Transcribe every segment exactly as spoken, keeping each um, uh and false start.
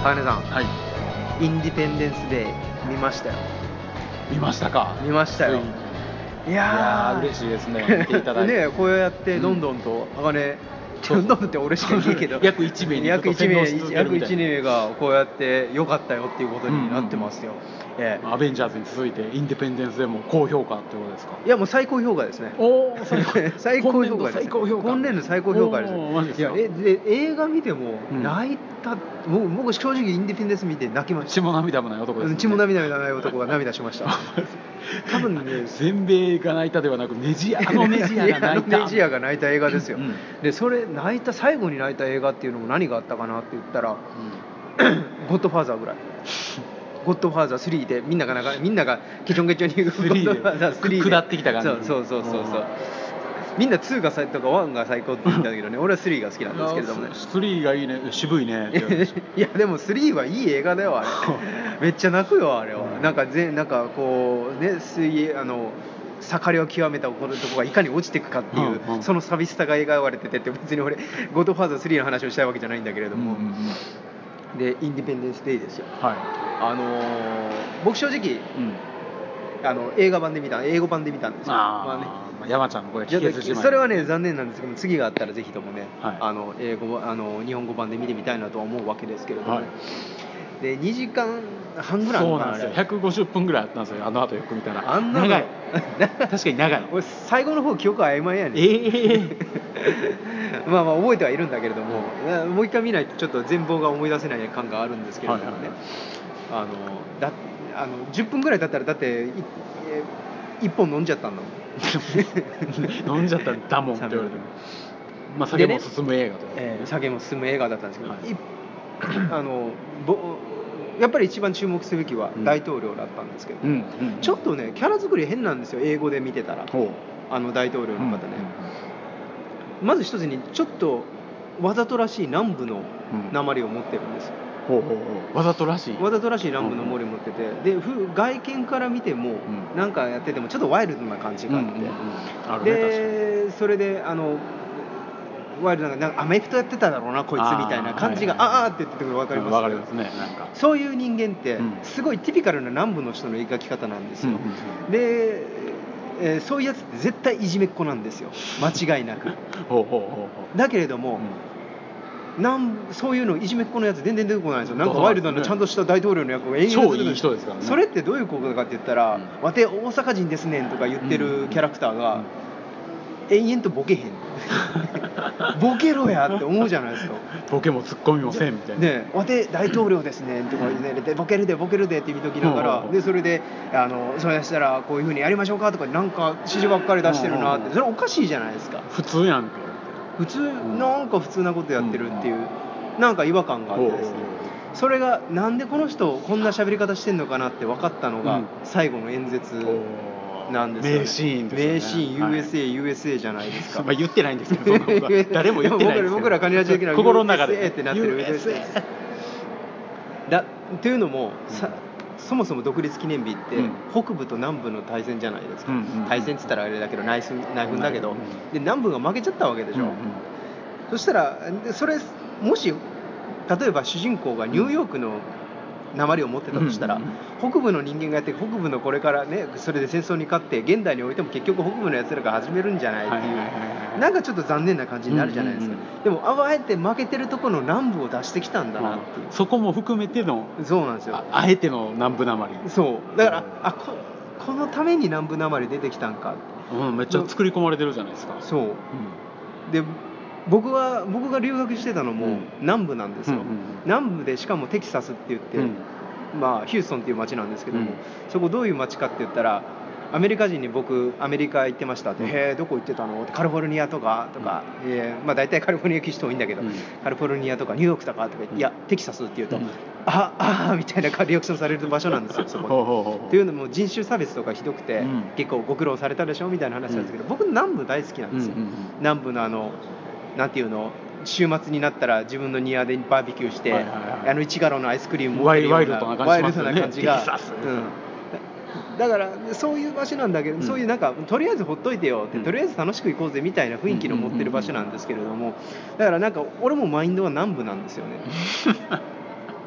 鋼さん、 はい、 インディペンデンスデー見ましたよ。 見ましたか。 見ましたよ。いやー、 いやー嬉しいですね、見ていただいてね、こうやってどんどんと鋼、どんどんって俺しか言えけど約いち名に約いち名ずっと洗脳し続けるみたいな約いち名がこうやって良かったよっていうことになってますよ。ええ、 アベンジャーズに続いてインディペンデンスでも高評価ってことですか。 いやもう最高評価ですね。 おお最高評価です。 最高評価。 今年度最高評価です。 おーマジですか。 いやえで映画見てもうん泣いた、もう僕正直インディペンデンス見て泣きました。 血も涙もない男ですね。 血も涙もない男が涙しました。多分ね、 全米が泣いたではなくネジあのネジアが泣いたあのネジアが泣いた映画ですよ。 うん、 でそれ泣いた最後に泣いた映画っていうのも何があったかなって言ったら、うん、ゴッドファーザーぐらい。ゴッドファーザースリーでみんながなんかみんながケチョンケチョンにゴッドファーザースリーで下ってきた感じ。 そうそうそうそうそう。みんなツーが最高とかワンが最高って言うんだけどね、俺はスリーが好きなんですけれどもね。 スリーがいいね、渋いね。 いやでもスリーはいい映画だよあれ。めっちゃ泣くよあれは。なんかぜなんかこうね水泳あの盛りを極めたところがいかに落ちていくかっていう、うんうん、その寂しさが描かれててって別に俺ゴッドファーザースリーの話をしたいわけじゃないんだけれども、うんうんうん、でインディペンデンスデイですよ。はい。あのー、僕正直。うんあの映画版で見た英語版で見たんですよ。 あ、まあね、まあ、山ちゃんの声聞けずじまい。 それはね残念なんですけど次があったらぜひともね、はい、あの英語あの日本語版で見てみたいなとは思うわけですけれども、はい、でにじかんはんぐらいそうなんですよ。ひゃくごじゅっぷんぐらいあったんですよ。あの後よく見たら。 あんな長い。確かに長い。 俺最後の方記憶曖昧やねん。 えー、 まあまあ覚えてはいるんだけれども、うん、もう一回見ないとちょっと全貌が思い出せない感があるんですけれどもね。はいはいはい、あのだあのじゅっぷんぐらいだったらだってい一本飲んじゃったんだもん。 飲んじゃったんだもんって言われても、まあ、酒も進む映画という、ねえー、酒も進む映画だったんですけど、 はい、 あのぼやっぱり一番注目すべきは大統領だったんですけど、うんうんうん、ちょっとねキャラ作り変なんですよ英語で見てたら、あの大統領の方ね、うん、まず一つにちょっとわざとらしい南部の訛りを持ってるんですよ。 ほうほうほうわざとらしいわざとらしい南部の森を持ってて、うん、で外見から見ても、うん、なんかやっててもちょっとワイルドな感じがあって、うんうんうんあるね、でそれであのワイルドななんかアメフトやってただろうなこいつみたいな感じが あ,、はいはい、あーって言ってて分かります、 分かりますね。なんかそういう人間ってすごいティピカルな南部の人の描き方なんですよ、うんうんうん、で、えー、そういうやつって絶対いじめっ子なんですよ間違いなくほうほうほうほうだけれども、うんなんそういうのいじめっ子のやつ全然出てこないんですよ。なんかワイルドなちゃんとした大統領の役が演出超いい人ですからね。 それってどういうことかって言ったら、うん、わて大阪人ですねんとか言ってるキャラクターが、うん、延々とボケへんボケろやって思うじゃないですか。 ボケもツッコミもせんみたいなねわて大統領ですねんとか言って、ね、ボケるでボケるでって見ときながら、うん、でそれであのそれしたらこういう風にやりましょうかとかなんか指示ばっかり出してるなって、それおかしいじゃないですか。 普通やんけ普通なんか普通なことやってるっていう、うん、なんか違和感があってですね、それがなんでこの人こんな喋り方してんのかなって分かったのが、うん、最後の演説なんですよね。 名シーンですよね。 名シーン ユーエスエー、はい、ユーエスエー じゃないですか。 まあ言ってないんですけどそんなことは誰も言ってないですけど僕らカニラジ的な心の中でユーエスエー ってなってる ユーエスエー だっていうのも、うん、さそもそも独立記念日って、うん、北部と南部の対戦じゃないですか、うんうんうん、対戦って言ったらあれだけど内紛だけど、うん、で南部が負けちゃったわけでしょ、うんうん、そしたらそれもし例えば主人公がニューヨークの訛りを持ってたとしたら、うんうんうん、北部の人間がやって北部のこれからねそれで戦争に勝って現代においても結局北部のやつらが始めるんじゃないっていう、はいはいはいはい、なんかちょっと残念な感じになるじゃないですか、うんうんうん、でもあえて負けてるところの南部を出してきたんだなっていう、 うん、そこも含めてのそうなんですよあ, あえての南部訛りそうだから、うん、あ こ, このために南部訛り出てきたんか、 うん、めっちゃ作り込まれてるじゃないですか。 そう、うん、で僕は僕が留学してたのも南部なんですよ、うんうんうん、南部でしかもテキサスって言って、うんまあ、ヒューストンっていう街なんですけども、うん、そこどういう街かって言ったらアメリカ人に僕アメリカ行ってましたって、うん、へえどこ行ってたのってカリフォルニアとかとか、うんえーまあ、大体カリフォルニア行く人多いんだけど、うん、カリフォルニアとかニューヨークとかとか、うん、いやテキサスって言うと、うん、ああみたいなリアクションされる場所なんですよそこっていうのも人種差別とかひどくて、うん、結構ご苦労されたでしょみたいな話なんですけど、うん、僕南部大好きなんですよ、うんうんうん、南部のあのなんていうの週末になったら自分の庭でバーベキューして、はいはいはい、あの一ガロのアイスクリーム持ってるようなワイルドな感じが、うん、だからそういう場所なんだけど、うん、そういうなんかとりあえずほっといてよって、うん、とりあえず楽しく行こうぜみたいな雰囲気の持ってる場所なんですけれども、だからなんか俺もマインドは南部なんですよね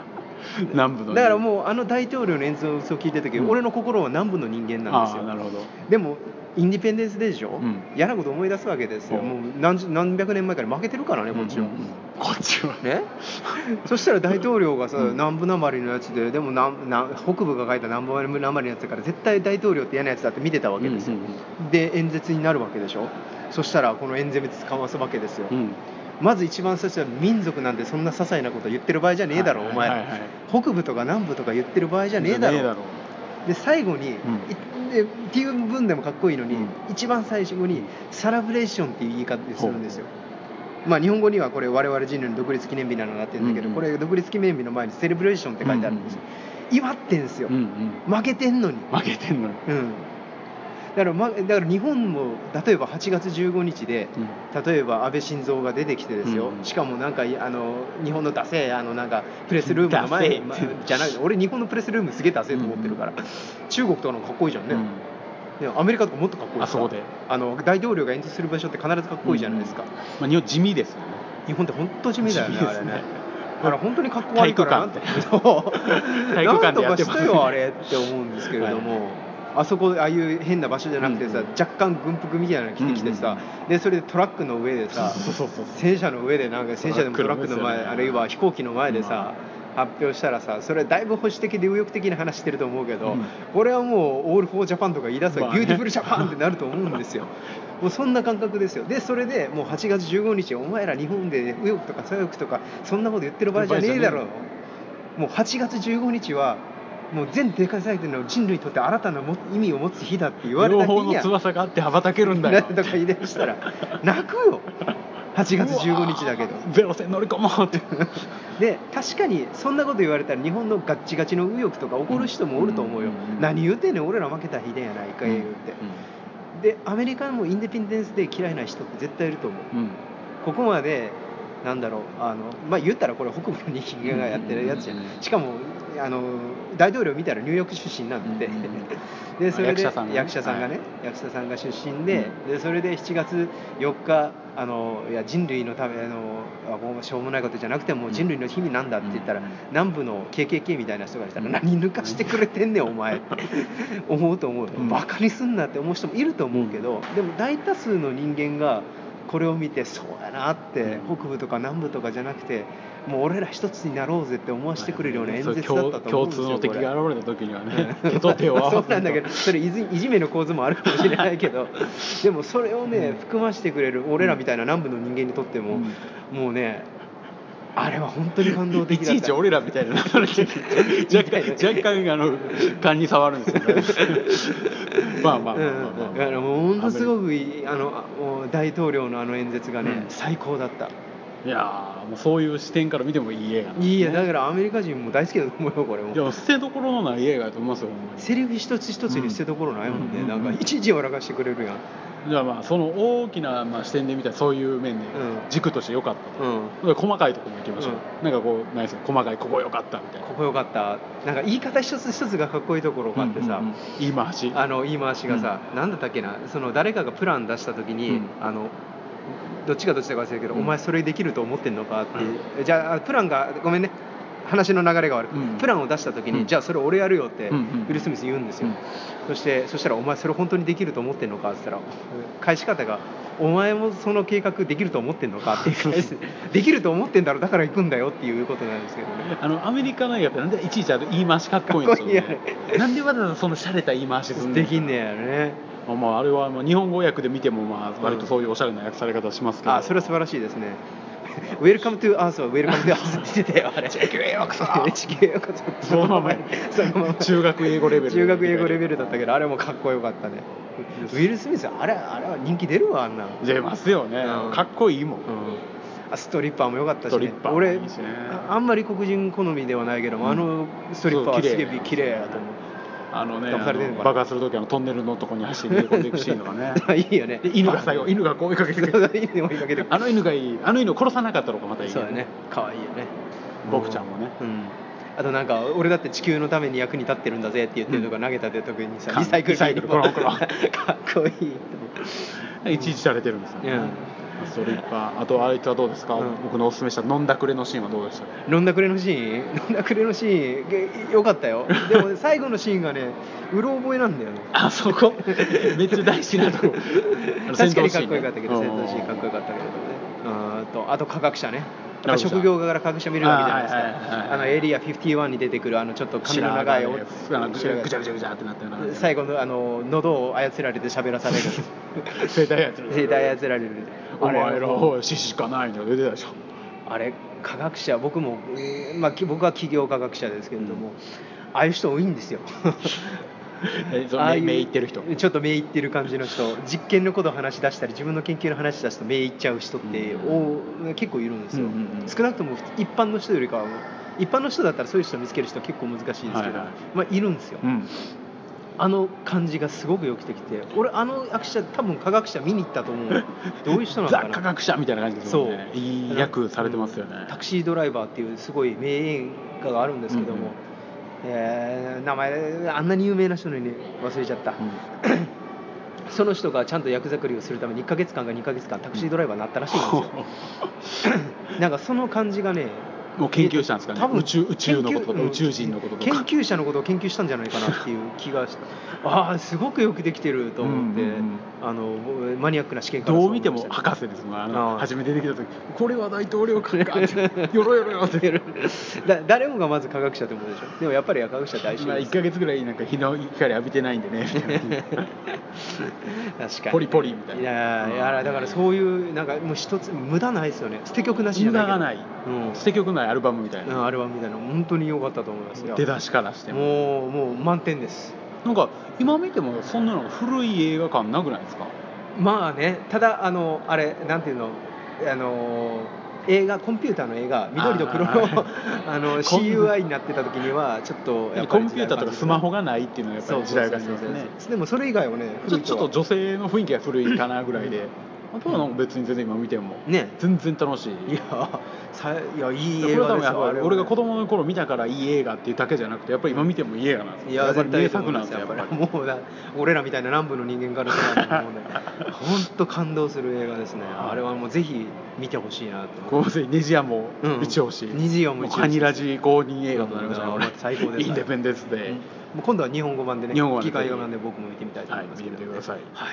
南部のだからもうあの大統領の演説を聞いてた時、うん、俺の心は南部の人間なんですよ。 あ、なるほど。 でもインディペンデンスデーでしょ、うん、嫌なこと思い出すわけですよ。もう 何, 何百年前から負けてるからね、こっちは、うんうんうん、 こっちはねそしたら大統領がさ、 うん、 南部なまりのやつで、でも南南北部が書いた南部なまりのやつだから絶対大統領って嫌なやつだって見てたわけですよ、うんうんうん、で演説になるわけでしょ。そしたらこの演説交わすわけですよ、うん、まず一番最初は民族なんてそんな些細なこと言ってる場合じゃねえだろ、はいはいはいはい、お前北部とか南部とか言ってる場合じゃねえだろ、だろで最後に、うん、でっていう分でもかっこいいのに、うん、一番最初にサラブレーションっていう言い方するんですよ。まあ日本語にはこれ我々人類の独立記念日なのなってるんだけど、うんうん、これ独立記念日の前にセレブレーションって書いてあるんですよ、うんうん、祝ってんすよ、うんうん、負けてんのに負けてんのに、 うん、だから、ま、だから日本も例えばはちがつじゅうごにちで、うん、例えば安倍晋三が出てきてですよ、うん、しかもなんかあの日本のダセーあのなんかプレスルームの前、ま、じゃない俺日本のプレスルームすげえダセーと思ってるから、うん、中国とかのかっこいいじゃんね、うん、アメリカとかもっとかっこいいさ、あ、そうであの大統領が演説する場所って必ずかっこいいじゃないですか、うん、 まあ、日本地味ですよね。 日本って本当地味だよね、あれね。だから本当にかっこ悪いからなんと体育館でやってますね。 なんとかしてよあれって思うんですけれども、はい、あそこああいう変な場所じゃなくてさ、うんうん、若干軍服みたいなの着てきてさ、うんうん、でそれでトラックの上でさ、戦車の上でなんか戦車でもトラックの前、ね、あるいは飛行機の前でさ、うん、発表したらさ、それはだいぶ保守的で右翼的な話してると思うけど、うん、これはもうオールフォージャパンとか言い出すわ、ビューティフルジャパンってなると思うんですよ。もうそんな感覚ですよ。でそれでもうはちがつじゅうごにちお前ら日本で右翼とか左翼とかそんなこと言ってる場合じゃねえだろう。もうはちがつじゅうごにちはもう全世界の人類にとって新たな意味を持つ日だって言われた日には両方の翼があって羽ばたけるんだよとか言い出したら泣くよ。はちがつじゅうごにちだけどゼロ戦乗り込もうってで確かにそんなこと言われたら日本のガッチガチの右翼とか怒る人もおると思うよ、うんうん、何言うてんねん俺ら負けた日でやないか言うて、うんうん、でアメリカもインディペンデンスデー嫌いな人って絶対いると思う、うん、ここまでなんだろうあの、まあ、言ったらこれ北部の人間がやってるやつじゃん、うんうんうん、しかもあの大統領見たらニューヨーク出身なんで、うんうん、でそれで役者さんがね、役者さんがね、はい、役者さんが出身で、うん、でそれでしちがつよっかあのいや人類のためのあもうしょうもないことじゃなくても人類の日々なんだって言ったら、うん、南部の ケーケーケー みたいな人がいたら、うん、何抜かしてくれてんねんお前って思うと思うよ、うん、バカにすんなって思う人もいると思うけど、でも大多数の人間がこれを見てそうやなって、うん、北部とか南部とかじゃなくてもう俺ら一つになろうぜって思わせてくれるような演説だったと思うんですよ。 共通の敵が現れた時にはね手と手を合わせるとそうなんだけどそれいじめの構図もあるかもしれないけどでもそれをね、うん、含ませてくれる俺らみたいな南部の人間にとっても、うん、もうねあれは本当に感動的だった。 いちいち俺らみたいな若干若干あの勘に触るんですよねまあまあまあまあまあ、まあ、 だからもう本当すごくいいあの大統領のあの演説がね、うん、最高だった。 いやもうそういう視点から見てもいい映画なんですね。 いいやだからアメリカ人も大好きだと思うよこれも。 いや捨てどころのない映画だと思いますよ。 セリフ一つ一つに捨てどころないもんね、うん、なんかいちいち笑かしてくれるやん。 じゃあまあその大きなまあ視点で見たらそういう面で軸として良かったと、うん、細かいところもいきましょう、うん、なんかこうないですか細かいここ良かったみたいな。 ここ良かったなんか言い方一つ一つがかっこいいところがあってさ、うんうんうん、 言い回しあの言い回しがさ、うん、なんだったっけなその誰かがプラン出した時に、うん、あのどっちがどっちだか忘れるけど、うん、お前それできると思ってんのかっていう、うん、じゃあプランがごめんね話の流れが悪く、うん、プランを出した時に、うん、じゃあそれ俺やるよってウィル・スミス言うんですよ、うん、そしてそしたらお前それ本当にできると思ってんのかって言ったら返し方がお前もその計画できると思ってんのかっていう返しできると思ってんだろだから行くんだよっていうことなんですけどね。 あのアメリカの映画ってなんでいちいちあの言い回しかっこいいんですよね。なんでわざわざその洒落た言い回しするんできんねやね。 まあ、まああれはまあ日本語訳で見てもまあ割とそういうおしゃれな訳され方しますけど、 うん、あそれは素晴らしいですね。ウェルカムトゥアースはウェルカムトゥアースって言ってたよあれ。 地球へようこそ地球へようこそそのままそのまま中学英語レベル中学英語レベルだったけどあれもかっこよかったね。ウィル・スミスあれあれは人気出るわあんな出ますよね、うん、かっこいいもん、うん、 あストリッパーも良かったし、ね、俺いいし、ね、あんまり黒人好みではないけども、うん、あのストリッパーはすげえ綺麗やと思う。 あのね、あの爆発するときはトンネルのとこに走って逃げ込んでいくシーンとかねいいよね。 で犬が最後犬がこう追いかけてくる犬追いかけてくるあの犬がいいあの犬を殺さなかったのがまたいい、ね、 そうだね可愛いよね僕ちゃんもね、 うん、あとなんか俺だって地球のために役に立ってるんだぜって言ってるのが投げたって時にさ、うん、リサイクルリサイクルコロンコロンかっこいいいちいちされてるんですよね、うん、 ストリッパー。あとあいつはどうですか、うん、僕のおすすめした飲んだくれのシーンはどうでしたか。 飲んだくれのシーン飲んだくれのシーンよかったよ。でも、ね、最後のシーンがねうろ覚えなんだよね。 あそこめっちゃ大事なとこ確かにかっこよかったけど戦闘シーンかっこよかったけどね。あとあと科学者ね。やっぱ職業から科学者見るわけじゃないですか。あのエリアごじゅういちに出てくるあのちょっと髪の長いおぐちゃぐちゃぐちゃぐちゃってなってる最後のあの喉を操られて喋らされる声帯操られる声帯操られるお前ら方獅子しかないの出てたでしょ。 あれ科学者僕も、えーまあ、僕は企業科学者ですけれども、うん、ああいう人多いんですよああいう目いってる人ちょっと目いってる感じの人実験のことを話し出したり自分の研究の話し出すと目いっちゃう人って、うん、結構いるんですよ、うんうんうん、少なくとも一般の人よりかは一般の人だったらそういう人を見つける人は結構難しいですけど、はいはいまあ、いるんですよ、うん、あの感じがすごくよくてきて俺あの役者多分科学者見に行ったと思うどういう人なのかなザ科学者みたいな感じですよね。いい役されてますよね、 うん、タクシードライバーっていうすごい名映画があるんですけども、うんうんえー、名前あんなに有名な人のに、ね、忘れちゃった、うん、その人がちゃんと役作りをするためにいっかげつかんかにかげつかんタクシードライバーになったらしいんですよなんかその感じがねもう研究したんですかね。多分宇宙、宇宙のこととか宇宙人のこととか研究者のことを研究したんじゃないかなっていう気がしてああすごくよくできてると思って、うんうんうん、あのマニアックな試験からどう見ても博士ですもん。あの初め出てきた時これは大統領官かってよろよろよってだ誰もがまず科学者ってことでしょ。でもやっぱり科学者大事です。 いっかげつぐらいなんか日の光浴びてないんでねみたいな確かに、ね、 ポリポリみたいな。 いやいやだからそういうなんかもう一つ無駄ないですよね。捨て曲なしじゃないけど無駄がない、うん、捨て曲ないアルバムみたいな、 うん、アルバムみたいな本当に良かったと思いますよ。 出だしからしてももうもう満点です。 なんか今見てもそんなの古い映画館なくないですか。 まあねただあのあれなんていうのあの映画コンピューターの映画緑と黒のあの シーユーアイ になってた時にはちょっとやっぱりコンピューターとかスマホがないっていうのがやっぱり時代がありますね。 でもそれ以外はねちょっと女性の雰囲気が古いかなぐらいで、うん、あとはなんか別に全然今見ても、ね、全然楽しい。 いやさいやいい映画ですよ。 あれ俺が子供の頃見たからいい映画っていうだけじゃなくてやっぱり今見てもいい映画なんですよ。 いややっぱり名作なんですよ。やっぱりもうだ俺らみたいな南部の人間からしたらもうね本当感動する映画ですね。あれはもうぜひ見てほしいなと。 こうネジ屋も一押し、 うん、ネジ屋も一押し、 カニラジ公認映画となりましたね、 うん、最高です。 インデペンデンスで、うん、 もう今度は日本語版でね、 日本語版で吹き替え映画版で僕も見てみたいと思いますけど、 はい、見てみてください。 はい。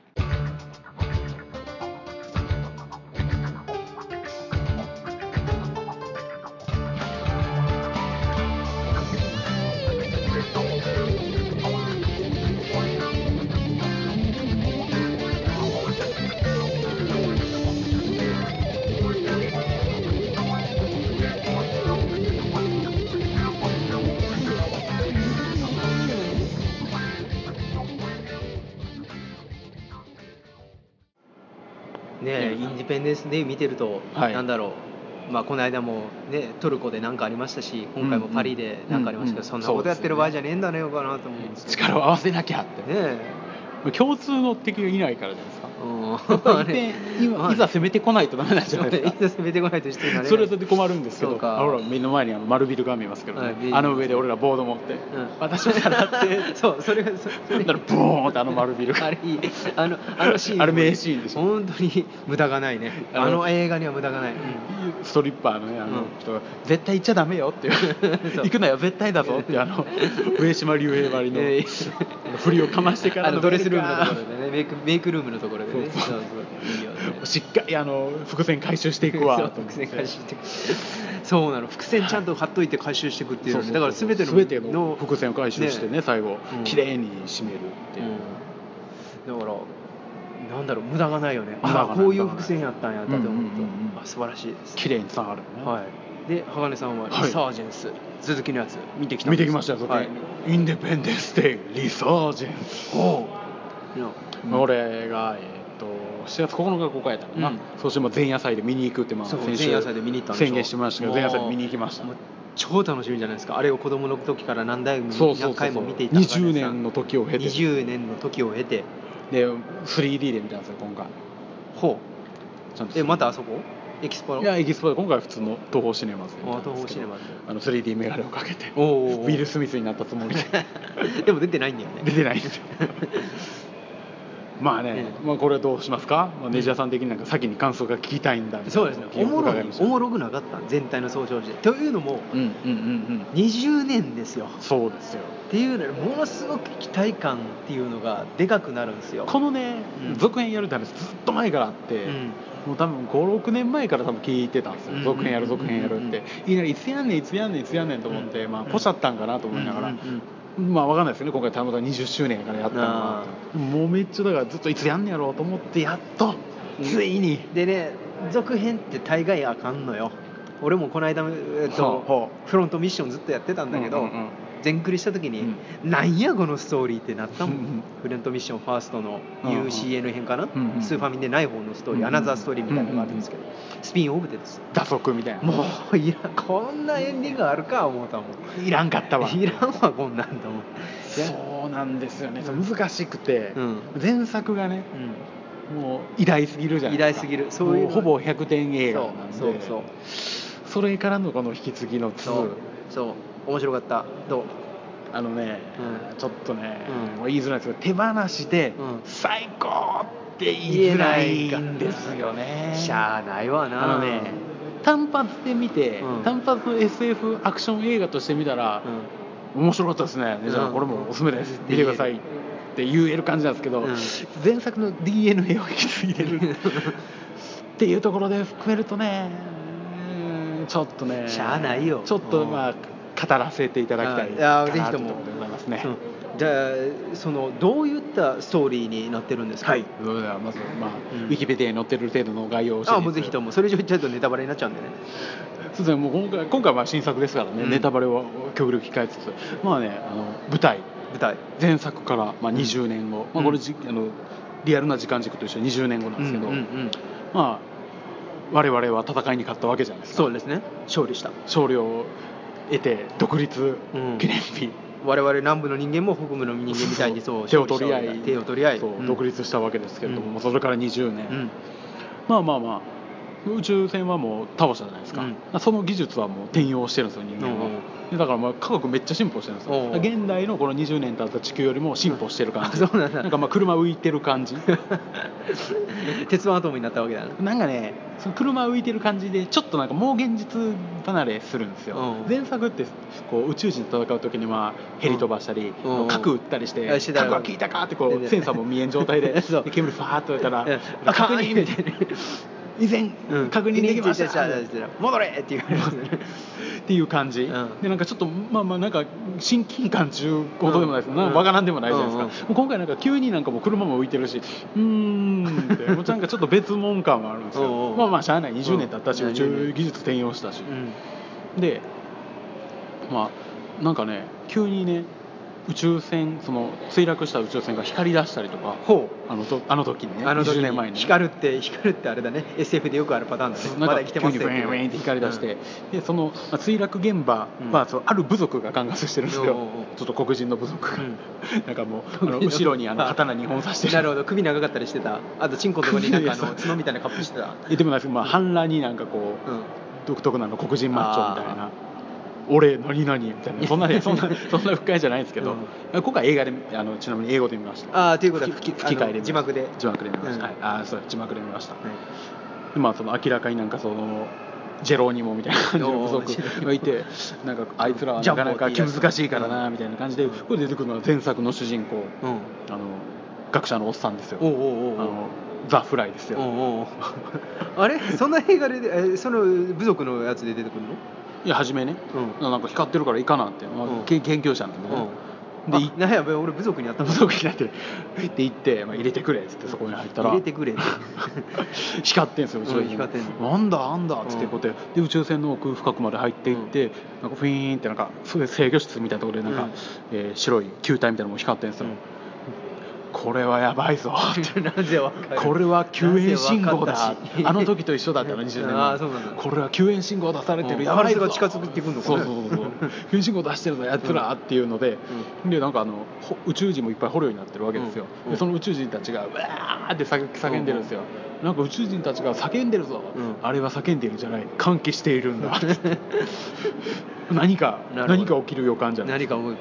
ね、インディペンデンスデー見てると、はい、なんだろう、まあ、この間も、ね、トルコで何かありましたし今回もパリで何かありましたけど、うんうん、そんなことやってる場合じゃねえんだねよかなと思うんですけど、 力を合わせなきゃってね共通の敵がいないからじゃないですか。うん、い, いざ攻めてこないとダメなんじゃないですか。 いざ攻めてこないとしてなれない。 それはそれで困るんですけど、ほら目の前にあの丸ビルが見えますけど、ね、はい、あの上で俺らボード持って、うん、私からってそうそれがそれだからボーンってあの丸ビルあれいいあのあのシーンあれ名シーンでしょ。 本当に無駄がないね。あ の, あの映画には無駄がない、うん、 ストリッパーのねあの人が、うん、絶対行っちゃダメよって行くなよ絶対だぞってあの上島竜兵割りの振りをかましてからのドレスルームのところでねメイク、メイクルームのところでね、そうそうそういいよね、しっかりあの伏線回収していくわ伏線回収していくそうなの伏線ちゃんと貼っといて回収していくっていう、 はい、 だから全ての全ての伏線を回収してね、ね最後、うん、綺麗に締めるっていう、 うん、だからなんだろう無駄がないよね。あこういう伏線やったんやったと思うと、うんうんうん、あ素晴らしいです。 綺麗に伝わるね。 はい。で鋼さんはリサージェンス、はい、続きのやつ見てきたんです。見てきましたよ。はい、インデペンデンスデーリサージェンス。 おうん、俺が、えー、としちがつここのか公開やったのかな、うん、そしても前夜祭で見に行くって、まあ、先週前夜祭で見に行ったんでしょ。 宣言してましたけど前夜祭で見に行きました。 超楽しみじゃないですか。あれを子供の時から何代も何回も見ていたにじゅうねんの時を経てにじゅうねんの時を経てで スリーディー で見たんですよ今回。 ほうちゃんとえまたあそこエキスポ。 いやエキスポで今回は普通の東宝シネマズで見たんですけど、 東宝シネマズあの スリーディー メガネをかけておうおうおうウィル・スミスになったつもりででも出てないんだよね。 出てないんですよまあね、まあ、これどうしますか、まあ、ネジ屋さん的になんか先に感想が聞きたいんだみたいな。 そうですね、おもろいおもろくなかった全体の総称してというのも、うんうんうんうん、にじゅうねんですよ。 そうですよっていうのものすごく期待感っていうのがでかくなるんですよ。 このね、うん、続編やるって話ずっと前からあって、うん、もう多分ごろくねんまえから多分聞いてたんですよ、うん、続編やる続編やるって、いきなりいつやんねんいつやんねんいつやんねんと思って、うん、まあポシャったんかなと思いながら、うんうんうんまあ分かんないですよね、今回たまたまにじゅっしゅうねんからやったのはもうめっちゃだからずっといつやんねやろうと思ってやっとついにでね、続編って大概あかんのよ。俺もこの間、えっと、フロントミッションずっとやってたんだけど、うんうんうん全クリした時に、うん、なんやこのストーリーってなったもん、うん、フロントミッションファーストの ユーシーエヌ 編かな、うんうん、スーファミでない方のストーリー、うん、アナザーストーリーみたいなのがあるんですけど、うんうん、スピンオフでです打足みたいな、 もういらこんなエンディングあるか思ったもん。 いらんかったわいらんわこんなんと思って。 そうなんですよね、うん、難しくて、うん、前作がね、うん、もう偉大すぎるじゃないですか。 偉大すぎる、そういうほぼひゃくてん映画なんで、 そうそうそうそれからのこの引き継ぎのにそうそう面白かった。どうあのね、うん、ちょっとね、うん、もう言いづらいですけど手放しで、うん、最高って言いづらいんですよね。 しゃあないわな。 あのね単発で見て、うん、単発の エスエフ アクション映画として見たら、うん、面白かったですね、じゃあこれもおすすめです、うん、見てくださいって言える感じなんですけど、うん、前作の ディーエヌエー を引き継いでるっていうところで含めるとね、ちょっとねしゃあないよ。 ちょっとまあ語らせていただきたいかなというところでございますね。 じゃあそのどういったストーリーになってるんですか。 はい、それではまず、まあうん、ウィキペディアに載ってる程度の概要を教えて。 あもうぜひともそれ以上言っちゃうとネタバレになっちゃうんでね。 そうですね、もう今回今回は新作ですからね、うん、ネタバレを極力控えつつ、まあねあの舞台舞台前作から、まあ、にじゅうねんご、うんまあ、これじあのリアルな時間軸と一緒ににじゅうねんごなんですけど、うんうんうん、まあ我々は戦いに勝ったわけじゃないですか。 そうですね、勝利した勝利を得て独立記念日、うん、 我々南部の人間も北部の人間みたいにそう手を取り合い手を取り合いそう、うん、独立したわけですけれども、うん、それからにじゅうねん、うん、まあまあまあ宇宙船はもう倒したじゃないですか、うん、その技術はもう転用してるんですよ人間は、うん、だからまあ科学めっちゃ進歩してるんですよ。現代のこのにじゅうねん経った地球よりも進歩してる感じ、うん、そうなんだ。なんかまあ車浮いてる感じ鉄腕アトムになったわけだね。 なんかねその車浮いてる感じでちょっとなんかもう現実離れするんですよ、うん、前作ってこう宇宙人と戦う時にまあヘリ飛ばしたり、うん、核撃ったりして、うん、核は効いたかってこうセンサーも見えん状態でで煙ファーッと出たらあ確認みたいな以前、うん、確認できました、 戻れって言われますねっていう感じ、うん、でなんかちょっとまあまあなんか親近感中ことでもないです、うん、なんかバカなんでもないじゃないですか、うんうん、もう今回なんか急になんかもう車も浮いてるしうーんってもうなんかちょっと別物感があるんですよまあまあしゃあないにじゅうねん経ったし、うん、宇宙技術転用したし、うん、でまあなんかね急にね宇宙船その墜落した宇宙船が光り出したりとかほうあのとあの時にねあの時ににじゅうねんまえに、ね、 光るって光るってあれだね エスエフ でよくあるパターンだね。 なんかまだ来てますね急にブーンって光り出して、うん、でその、まあ、墜落現場は、うん、そのある部族が管轄してるんですよ、うん、ちょっと黒人の部族が、うん、なんかもうあの後ろにあの刀にほん刺してるなるほど首長かったりしてた。あとチンコのとこになんかあの角みたいなカップしてたでもないです、まあ、半裸になんかこう、うん、独特なの黒人マッチョみたいな俺何々みたいなそんなそんなそんな深いじゃないですけど、うん、今回映画であのちなみに英語で見ました。 ああということは吹き吹き替えで字幕で字幕で見ました、うん、はい、あそう字幕で見ました、はい、でまあその明らかになんかそのジェロニモみたいな感じの部族がいてなんかあいつらはなかなか気難しいからなみたいな感じで、これ出てくるのは前作の主人公、うん、あの学者のおっさんですよ。おうおうおう、あのザ・フライですよ。おうおうあれそんな映画でえその部族のやつで出てくるの。 いや初めね、うん、なんか光ってるからいいかなって、まあうん、研究者なんでね、 うん、でなんやべ俺部族にあった部族になってるって言って、まあ、入れてくれってってそこに入ったら入れてくれって光ってんすよ、うん、光ってんのなんだなんだっつってこうやってで宇宙船の奥深くまで入っていって、うん、なんかフィーンってなんかすごい制御室みたいなところでなんか、うんえー、白い球体みたいなのも光ってんすよ、うんこれはやばいぞなぜわかるこれは救援信号だあの時と一緒だったのにじゅうねんまえあそうなんだこれは救援信号出されてる、うん、 やばいぞが近づいてくるのかねそうそうそう救援信号出してるぞやつらっていうので、うん、でなんかあの宇宙人もいっぱい捕虜になってるわけですよ、うん、でその宇宙人たちがうわーって叫んでるんですよ、うん、なんか宇宙人たちが叫んでるぞ、うん、あれは叫んでるんじゃない歓喜しているんだ何か何か起きる予感じゃない何か起きる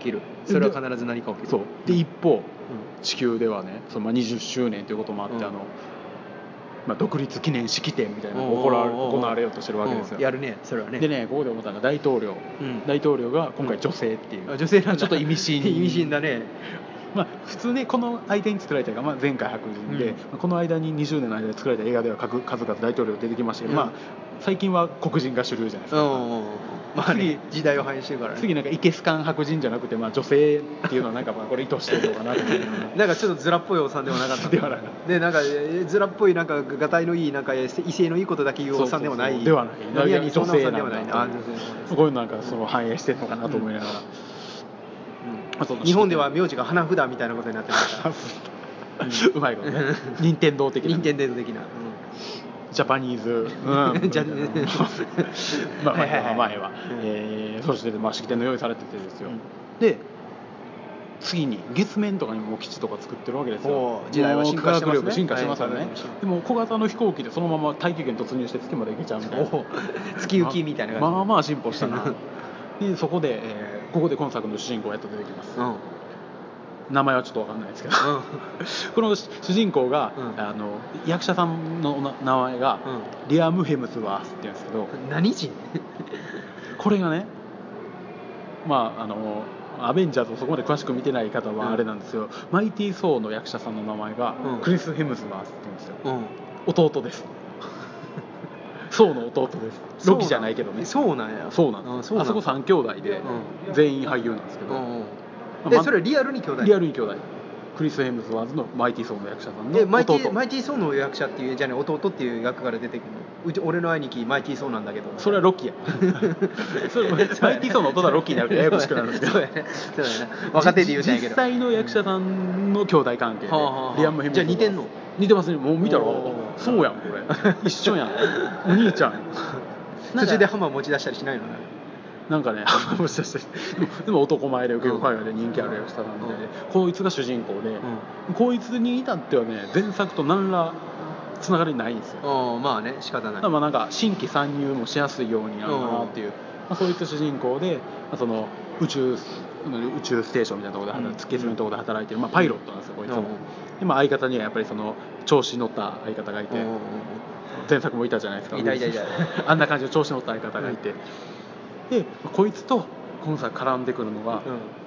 それは必ず何か起きる。 そうで一方、うん、地球ではねそのまあにじゅっしゅうねんということもあって、うん、あのまあ、独立記念式典みたいなのが行われ、行われようとしてるわけですよ。 やるねそれはね。 でねここで思ったのが大統領、うん、大統領が今回女性っていう、 うん、女性なんだ。 ちょっと意味深意味深だね。 まあ、普通ねこの間に作られた映画、まあ、前回白人で、うん、この間ににじゅうねんの間に作られた映画では数々大統領出てきましたけど、うん、まあ、最近は黒人が主流じゃないですか、うんまあね、時代を反映してるからね。 次なんかイケスカン白人じゃなくて、まあ、女性っていうのはなんかまあこれ意図してるのかなと思うなんかちょっとズラっぽいおっさんではなかったではなかったでなんかズラっぽいなんかがたいのいいなんか威勢のいいことだけ言うおっさんではない。 そうそうそうではない飲み屋にそんなおっさんではない。 あこういうなんかその反映してるのかなと思いながら、 うんうん、日本では名字が花札みたいなことになってましたうまいことね任天堂的な任天堂的な、うんジャパニーズ、うん、ジャまあまあ前は、えー、そしてまあ式典の用意されててですよ、うん、で次に月面とかにも基地とか作ってるわけですよ。 時代は進化してますね。 進化してますよね、はい、でも小型の飛行機でそのまま大気圏突入して月まで行けちゃうみたいな月行きみたいな感じ、 まあ、まあまあ進歩したなでそこで、えー、ここで今作の主人公やっと出てきます、うん名前はちょっと分かんないですけど、うん、この主人公が、うん、あの役者さんの名前が、うん、リアム・ヘムスワースって言うんですけど何人これがねまああのアベンジャーズをそこまで詳しく見てない方はあれなんですよ、うん、マイティー・ソーの役者さんの名前が、うん、クリス・ヘムスワースって言うんですよ、うん、弟ですソーの弟です。ロキじゃないけどね。 そうなんや。 そうなんです。あそこさん兄弟で、うん、全員俳優なんですけど、うんうん、でそれリアルに兄弟。 リアルに兄弟。クリス・ヘムズワーズのマイティー・ソーの役者さんの弟。 マイティマイティー・ソーの役者っていうじゃね弟っていう役から出てくるの。うち俺の兄貴マイティー・ソーなんだけど。 それはロキや。それマイティー・ソーの弟はロキになるとややこしくなるんですけど。そうやね。 そうやね。若手で言うたんやけど。 実際の役者さんの兄弟関係で、はあはあ、 リアム・ヘムズワーズ。じゃあ似てんの？ 似てますね。もう見たらそうやんこれ。一緒やん。お兄ちゃん。 途中でハマー持ち出したりしないのね。 なんかね、もしかしてでも男前で結構海外で人気ある役者さんみたいで、うん、こいつが主人公で、うん、こいつに至ってはね前作と何らつながりないんですよ。 まあね仕方ない。 まあなんか新規参入もしやすいようになるかなっていう、まあ、そういった主人公で、まあ、その宇宙宇宙ステーションみたいなところで働いて、うん、月面のところで働いてる、まあ、パイロットなんですよ、こいつも、うん、で、まあ、相方にはやっぱりその調子に乗った相方がいて、うん、前作もいたじゃないですか。 いたいたいたあんな感じの調子に乗った相方がいて、うんでこいつと今作絡んでくるのが、うん、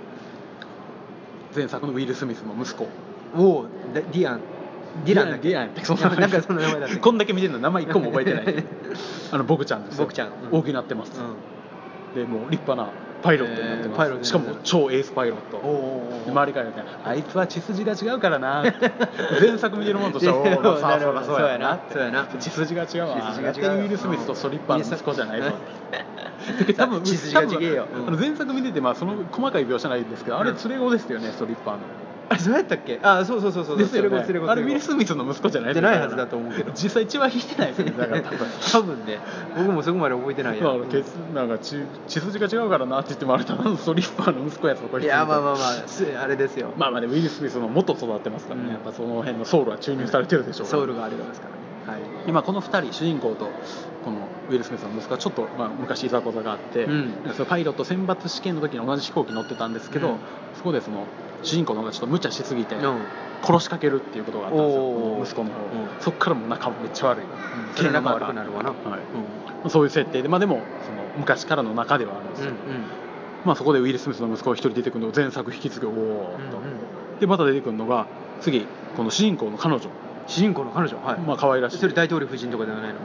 前作のウィル・スミスの息子。 おおディアンディランだっけ？ ディアンってそんななんかそんな名前だった。 こんだけ見てるの名前一個も覚えてないあのボクちゃんですよ。 ボクちゃん、 うん、大きになってます、うん、でもう立派なパイロットになってます、えー、しかも超エースパイロット。で周りから言うとあいつは血筋が違うからな前作見てるものとしてはおお、まあ、そうそうやなそうやな血筋が違うわ。血筋が違う。ウィル・スミスとストリッパーの息子じゃないぞ多分血筋が違えよ、 うん、前作見てて、まあ、その細かい描写ないんですけど、うん、あれ連れ子ですよね、ストリッパーの。 あれそうやったっけ？あそうそうそうそうですよね。連れ子あれウィル・スミスの息子じゃないじゃないはずだと思うけど実際血は引いてないですよね。だから多分多分ね僕もそこまで覚えてないや。 なんかなんか 血, 血筋が違うからなって言ってもあれただのストリッパーの息子やつとか言って。 いやまあまあまああれですよ。 まあまあでウィル・スミスの元育ってますからね、うん、やっぱその辺のソウルは注入されてるでしょうから、 ソウルがありますからね。はい、 今このふたり主人公とこのウィル・スミスの息子はちょっと、まあ、昔いざこざがあって、うん、そのパイロット選抜試験の時に同じ飛行機乗ってたんですけど、うん、そこでその主人公の方がちょっと無茶しすぎて、うん、殺しかけるっていうことがあったんですよ、息子の方、うん、そっからもう仲めっちゃ悪い、 うん、それ仲悪くなるわな、はいうん、そういう設定で、まあ、でもその昔からの仲ではあるんですよ、うんうんまあ、そこでウィル・スミスの息子が一人出てくるのを前作引き継ぐおーっと、うんうん、でまた出てくるのが次この主人公の彼女主人公の彼女、はい、 まあ可愛らしい。 それ大統領夫人とかではないの？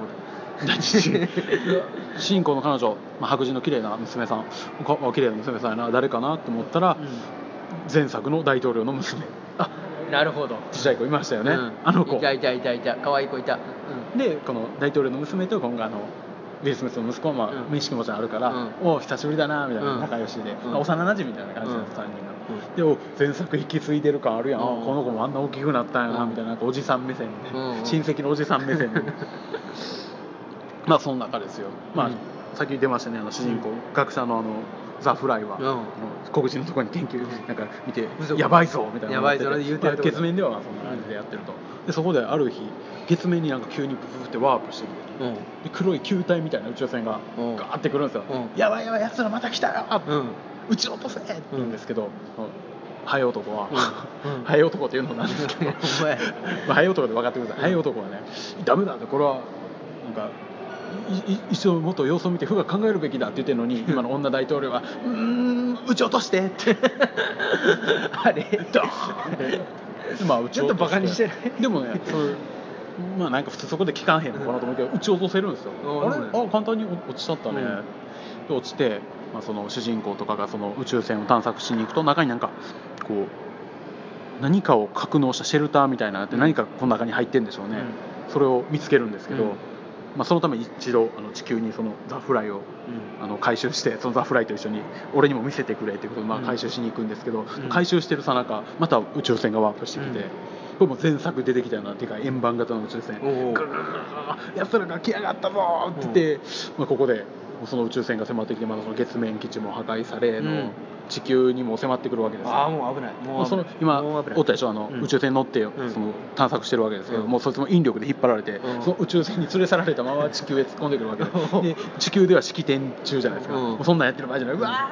主人公の彼女、まあ、白人の綺麗な娘さん、綺麗な娘さんやな、誰かなと思ったら、うん、前作の大統領の娘。 あ、なるほど。 ちっちゃい子いましたよね、うん、あの子。 いたいたいたいた、可愛い子いた。 うん、でこの大統領の娘と今後あのウィル・スミスの息子は、まあうん、面識もちろんあるから、うん、お久しぶりだなみたいな仲良しで、うんまあ、幼馴染みたいな感じなんです、さんにんが。でも前作引き継いでる感あるやん、うん、この子もあんな大きくなったんやなみたいな、なんかおじさん目線で、うん、親戚のおじさん目線でまあその中ですよ、まあ、うん、さっき出ましたね、あの主人公、うん、学者のあのザ・フライは、うん、黒人のところに研究なんか見て、うん、やばいぞみたいな、 やばいぞ言うてるとこ、 まあ、月面ではそんな感じでやってると、でそこである日月面になんか急にププってワープしてきて、うん、で黒い球体みたいな宇宙船がガーってくるんですよ、うん、やばいやばいやつらまた来たよ、うん、 撃ち落とせって言うんですけど、ハエ男は、 うんうん、 ハエ男っていうのなんですけどハエ男で分かってください、ハエ男はねダメだってこれはなんか一生もっと様子を見て負が考えるべきだって言ってるのに今の女大統領はうーん撃ち落としてってあれドーンってまあ撃ち落としてちょっとバカにしてないでもねそれまあなんか普通そこで効かんへんのかなと思って撃ち落とせるんですよ、うん、あれあ簡単に落ちちゃったね、うん、で落ちて、まあ、その主人公とかがその宇宙船を探索しに行くと中になんかこう何かを格納したシェルターみたいなのって何かこの中に入ってるんでしょうね、うん、それを見つけるんですけど、うんまあ、そのために一度あの地球にそのザ・フライを、うん、あの回収してそのザ・フライと一緒に俺にも見せてくれっていうことで、まあ、回収しに行くんですけど、うん、回収してるさなかまた宇宙船がワープしてきて、うん、これも前作出てきたようなでかい円盤型の宇宙船、うん、グルルルルやつらが来やがったぞって言って、うんまあ、ここでその宇宙船が迫ってきてまだその月面基地も破壊されの、うん地球にも迫ってくるわけですよ。 ああもう危ない。もうその今おったでしょあの、うん、宇宙船に乗ってその探索してるわけですけど、うん、もうそいつも引力で引っ張られて、うん、その宇宙船に連れ去られたまま地球へ突っ込んでくるわけで、で地球では式典中じゃないですか。うん、もうそんなんやってる場合じゃない。うわ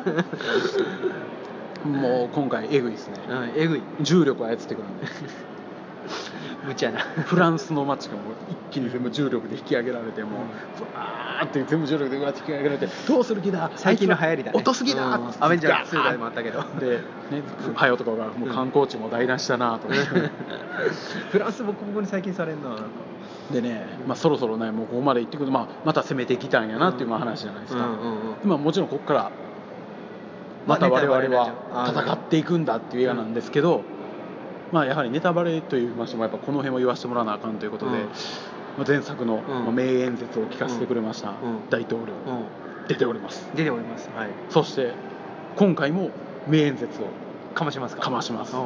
ーもう今回エグいですね。 うん、エグい。 重力を操ってくるんで。 無茶なフランスの街がもう一気に全部重力で引き上げられてもうふわーって全部重力でうわーって引き上げられてどうする気だ最近の流行りだね落とす気だ、うん、 アベンジャーズツーでもあったけどで、ね、ハエ男がもう観光地も台無しだなと思って、うん、 フランスボコボコに最近されんななんかでね、まあ、そろそろねもうここまで行ってくると、まあ、また攻めてきたんやなっていう話じゃないですか、うんうんうんうん、まあ、もちろんここからまた我々は戦っていくんだっていう映画なんですけど、うんまあ、やはりネタバレといいましてもやっぱこの辺を言わせてもらわなあかんということで、うんまあ、前作の、うんまあ、名演説を聞かせてくれました、うん、大統領、うん、出ております出ております、はい、 そして今回も名演説をかましますかかまします、うん、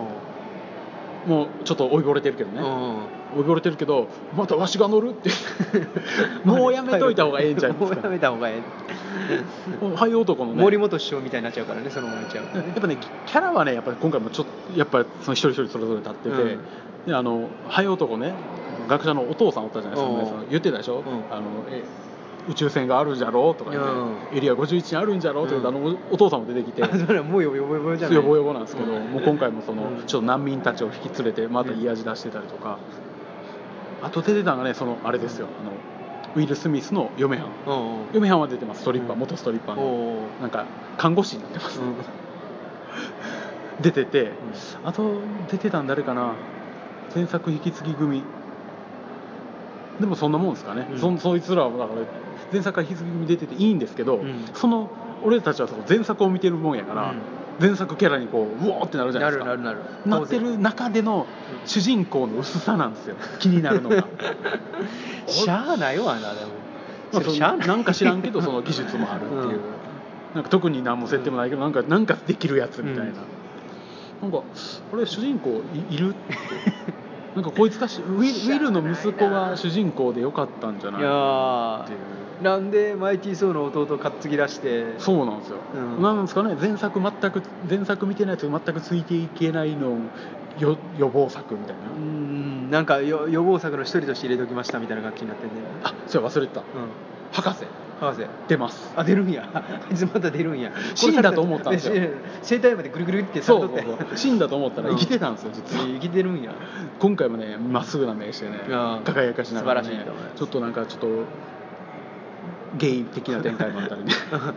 もうちょっと追いぼれてるけどね、うん、追いぼれてるけどまたわしが乗るってもうやめといた方がええんちゃいますかもうやめた方がええハエ男のね森本師匠みたいになっちゃうからねそのままいっちゃうから、ね、 やっぱねキャラはねやっぱり今回もちょっとやっぱりその一人一人それぞれ立ってて、うん、であのハエ男ね学者のお父さんおったじゃないですか、言ってたでしょ、うん、あのえ宇宙船があるんじゃろうとか言って、うん、エリアごじゅういちにあるんじゃろうとか言って、うん、あのお父さんも出てきてそれはもうヨボヨボじゃないヨボヨボなんですけど、うん、もう今回もその、うん、ちょっと難民たちを引き連れてまたいい味出してたりとか、うん、あと出てたのがねそのあれですよ、あのウィル・スミスの嫁はん、うん、嫁はんは出てます、ストリッパー、うん、元ストリッパーのなんか看護師になってます、うん、出てて、うん、あと出てたん誰かな前作引き継ぎ組でもそんなもんですかね、うん、そ, そいつらはだから前作から引き継ぎ組出てていいんですけど、うん、その俺たちはその前作を見てるもんやから、うん、前作キャラにこううおーってなるじゃないですか、 なるなるなるなってる中での主人公の薄さなんですよ気になるのがしゃあないわなでも、 まあ、そしゃあないなんか知らんけどその技術もあるっていう、うん、なんか特に何も設定もないけど、なんかなんかできるやつみたいな、うん、なんかこれ主人公 い, いるってなんかこいつだしウ ィ, ウィルの息子が主人公でよかったんじゃないかっていう。 なんでマイティー・ソーの弟を担ぎ出してそうなんですよ、うん、なんですかね前作全く前作見てないやつ全くついていけないのよ予防策みたいなうんなんかよ予防策の一人として入れときましたみたいな感じになってんねあそう忘れてた、うん、博士博士出ますあ出るんやあいつまた出るんや死んだと思ったんですよ生体までぐるぐるってされとってそうそうそう死んだと思ったら生きてたんですよ、うん、実は生きてるんや今回もねまっすぐな目してね輝かしながらね素晴らしいと思いますちょっとなんかちょっとゲイ的な展開もあったりね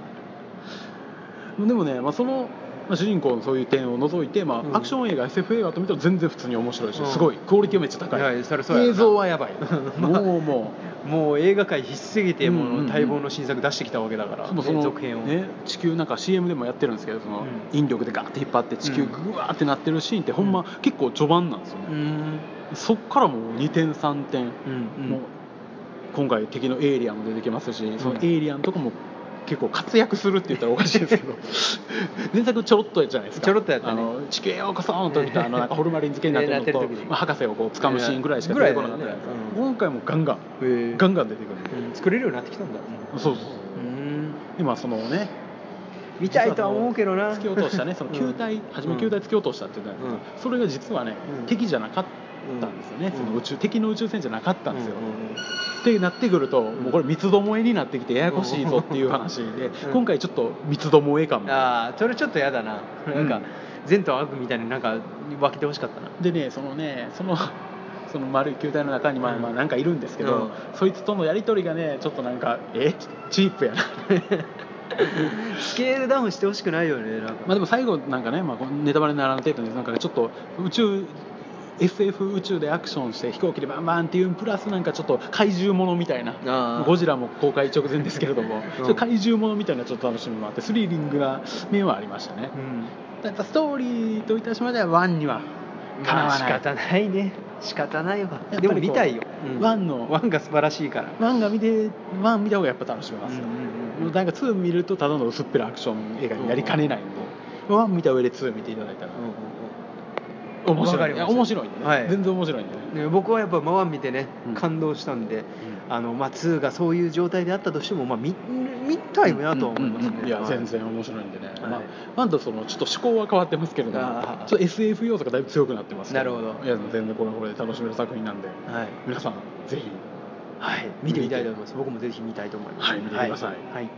でもね、まあ、その、まあ、主人公のそういう点を除いて、まあうん、アクション映画 エスエフ 映画と見たら全然普通に面白いし、うん、すごいクオリティめっちゃ高い、いやそれそうや映像はやばいもうもうもう映画界必須すぎて、もう待望の新作出してきたわけだから、 うんうん、その続編を、ね、地球なんか シーエム でもやってるんですけどその、うん、引力でガーって引っ張って地球グワーってなってるシーンってほんま、うん、結構序盤なんですよね、うん、そっからもうにてんさんてん、うんうん、もう今回敵のエイリアンも出てきますし、うん、そのエイリアンとかも結構活躍するって言ったらおかしいですけど前作ちょろっとじゃないですかちょろっとやったね、 あの地球へようこその時とあのなんかホルマリン漬けになってるのと、まあ、博士をこう掴むシーンぐらいしか出てこなかったじゃないですか、うん、今回もガンガンガンガン出てくる、 うん、作れるようになってきたんだ、 うん、そうそうそう、うん、今そのね見たいとは思うけどな突き落としたねその球体、うん、初め球体突き落としたって言ったんですけど、うん、それが実はね、うん、敵じゃなかったたんですよね、うん、その宇宙敵の宇宙船じゃなかったんですよ、 うんうんうん、 ってなってくると、もうこれ三つどもえになってきてややこしいぞっていう話で、うん、今回ちょっと三つどもえ感も、 ああそれちょっとやだな、なんか、うん、善と悪みたいになんか分けてほしかったな。 でねそのねそのその丸い球体の中にまあまあなんかいるんですけど、うん、そいつとのやり取りがねちょっとなんかえチープやなスケールダウンしてほしくないよね。なんかまあでも最後なんかね、まあ、ネタバレにならん程度になんかちょっと宇宙 エスエフ 宇宙でアクションして飛行機でバンバンっていうプラスなんかちょっと怪獣ものみたいな、ゴジラも公開直前ですけれども、うん、ちょっと怪獣ものみたいなちょっと楽しみもあってスリリングな面はありましたね、うん、やっぱストーリーといたしましてはワンにはかなわない、 まあ、仕方ないね仕方ないわ。でも見たいよ、 うん、ワンのワンが素晴らしいからワンが見てワン見た方がやっぱ楽しめますよ、うんうんうん、なんかツー見るとただの薄っぺらアクション映画になりかねないんで、うんうん、ワン見た上でツー見ていただいたら、うんうん、面白い、いや面白いんでね、はい、全然面白いんでね。 ね僕はやっぱワン見てね、うん、感動したんで、うん、あのまあ、ツーがそういう状態であったとしても、まあ、見, 見たいなとは思いますね、うんうんうん、 いや、はい、全然面白いんでね、はい、まあ、ワンとそのちょっと思考は変わってますけれども、ちょっと エスエフ 要素がだいぶ強くなってますけど、なるほど、いや全然これこれで楽しめる作品なんで、はい、皆さんぜひ、 はい、見てみたいと思います。僕もぜひ見たいと思います。 はい、見てください、 はいはい。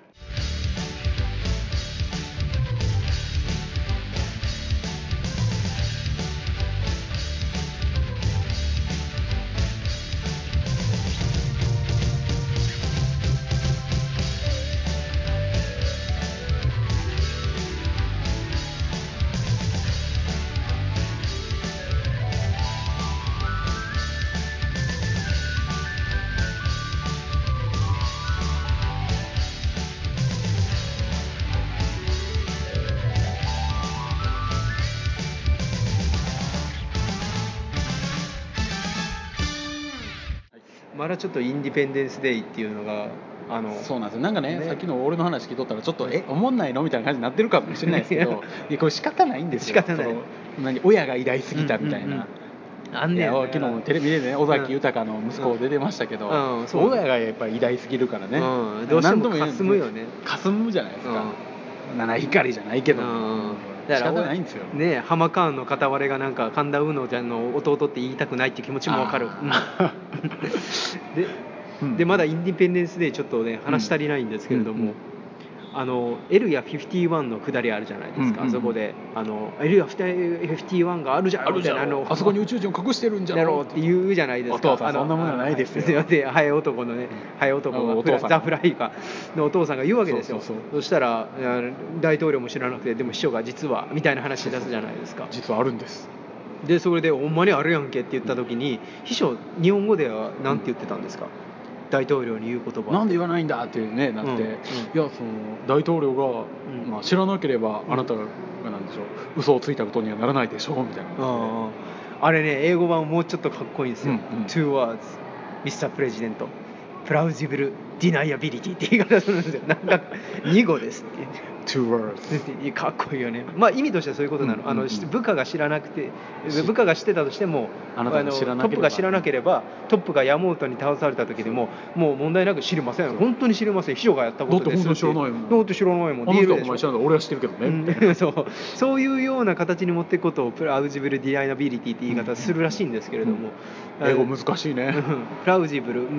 まだちょっとインディペンデンスデイっていうのがあのそうなんですよ。なんか ね, ねさっきの俺の話聞いとったらちょっとえ思んないのみたいな感じになってるかもしれないですけどいやこれ仕方ないんですよ。 仕方ない。 その何親が偉大すぎたみたいな、うんうんうん、あんねや昨日もテレビでね尾崎豊の息子出てましたけど、うんうん、親がやっぱり偉大すぎるからね、 うん、どうしてもかすむよね。 かすむじゃないですか、うん、七光じゃないけど、うんうん、だから仕方ないんですよね。ハマカーンの片割れがなんか神田うのちゃんの弟って言いたくないっていう気持ちもわかる、うん、ででまだインディペンデンスデーちょっとね話足りないんですけれども、うんうんうん、あのエルヤフィフティーワンの下りあるじゃないですか、うんうんうん、あそこであのエルヤフィフティーワンがあるじゃんみたいな、あのあそこに宇宙人を隠してるんじゃろうって言うじゃないですか。 お父さんそんなものはないですよ。 でハエ男のね、ハエ男がフラザ・フライガーのお父さんが言うわけですよ。そうそうそう、そしたら大統領も知らなくてでも秘書が実はみたいな話出すじゃないですか。 実はあるんです。 でそれでほんまにあるやんけって言った時に、うん、秘書日本語では何て言ってたんですか、うん、大統領に言う言葉なんで言わないんだっていうねなって、うんうん、いやその大統領が、うんまあ、知らなければあなたがなんでしょう嘘をついたことにはならないでしょうみたいな、 あ, あれね英語版もうちょっとかっこいいんですよ、うんうん、Two wordsミスター President Plausible Deniability って言い方するんですよ。なんかに語ですって Two words かっこいいよね。まあ意味としてはそういうことなの、うんうんうん、あの部下が知らなくて部下が知ってたとしてもあなたが知らなければトップが知らなければトップがヤモートに倒された時でももう問題なく知りません、本当に知りません、秘書がやったことですだって本当に知らないもんだって知らないもん、 あの人はお前知らない俺は知ってるけどね、 うん、そうそういうような形に持っていくことをプラウジブルディアイナビリティって言い方するらしいんですけれども、 うんうん、英語難しいねプラウジブル、うん、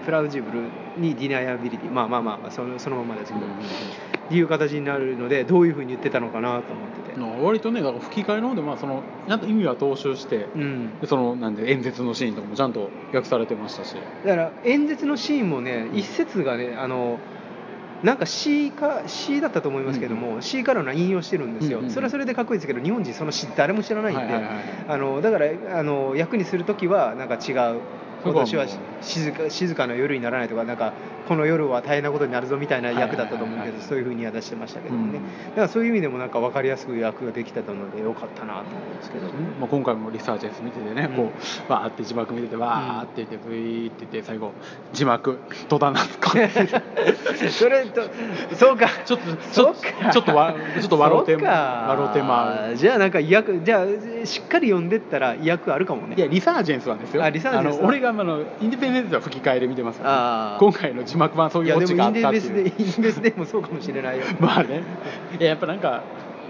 プラウジブルにディナイアビリティまあまあまあその、そのままですけど、うんうんうんっていう形になるのでどういう風に言ってたのかなと思ってて、 割とねだから吹き替えの方でまあその意味は踏襲して、うん、でそのなんで演説のシーンとかもちゃんと訳されてましたし、 だから演説のシーンもね、うん、一節がねあのなんか C か C だったと思いますけども、うん、C からの引用してるんですよ、うんうんうん、それはそれでかっこいいですけど日本人その C 誰も知らないんで、はいはいはいはい、あのだからあの役にするときはなんか違う今年は静か、静かな夜にならないとか、なんかこの夜は大変なことになるぞみたいな役だったと思うけど、そういう風には出してましたけどもね、うん、だからそういう意味でもなんか分かりやすく役ができてたのでよかったなと思うんですけど、ね、 まあ、今回もリサーチェンス見ててね、うん、こうわーって字幕見ててわーって言ってブイーって言って最後字幕戸田夏子それとそうかちょっとちょっとちょっとわちょっと笑うて笑うてまう、 じゃあなんか意訳じゃあしっかり読んでったら意訳あるかもね。 いやリサーチェンスはですよ、 あリサーチェンスはあの俺があのインディペンデンスは吹き替えで見てますから、ね、今回の字幕版そういうオチがあったっていう。 いやでもインディペンデンスでインディペンデンスでもそうかもしれないよまあね、いややっぱなんか